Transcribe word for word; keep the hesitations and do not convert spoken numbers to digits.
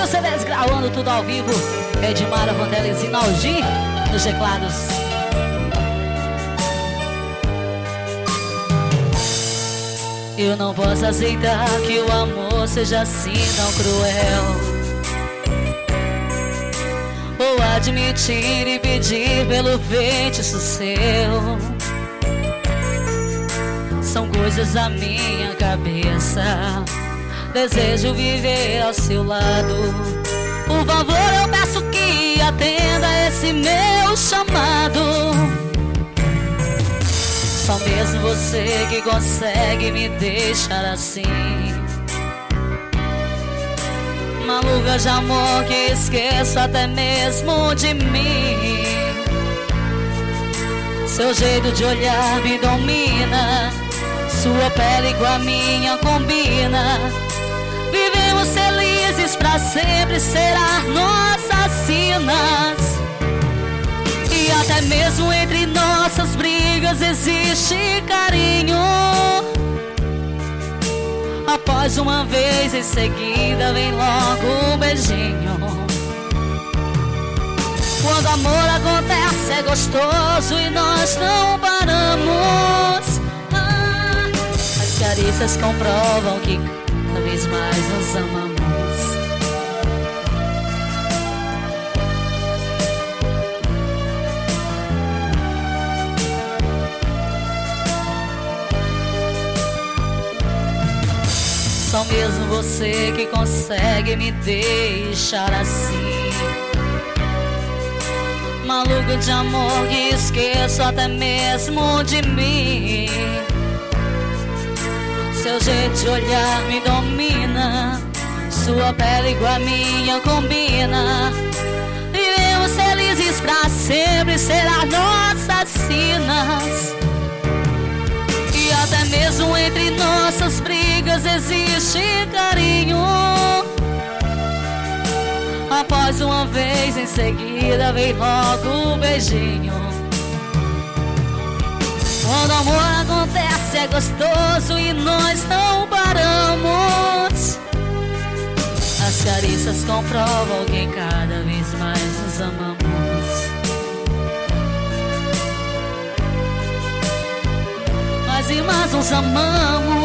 Mil C Ds gravando tudo ao vivo. Edmara Vandelis e Naldi nos teclados. Eu não posso aceitar que o amor seja assim tão cruel, ou admitir e pedir pelo feitiço seu. São coisas da minha cabeça. Desejo viver ao seu lado. Por favor, eu peço que atenda esse meu chamado. Só mesmo você que consegue me deixar assim, maluca de amor, que esqueço até mesmo de mim. Seu jeito de olhar me domina, sua pele com a minha combina. Vivemos felizes pra sempre, será nossas sinas. E até mesmo entre nossas brigas existe carinho. Após uma vez, em seguida vem logo um beijinho. Quando amor acontece é gostoso e nós não paramos. Ah, as carícias comprovam que cada vez mais nos amamos. Só mesmo você que consegue me deixar assim, maluco de amor, que esqueço até mesmo de mim. Seu jeito de olhar me domina, sua pele com a minha combina. Vivemos felizes pra sempre, será nossas sinas. E até mesmo entre nossas brigas existe carinho. Após uma vez, em seguida vem logo um beijinho. Quando amor acontece é gostoso e nós não paramos. As carícias comprovam que cada vez mais nos amamos. Mais e mais nos amamos.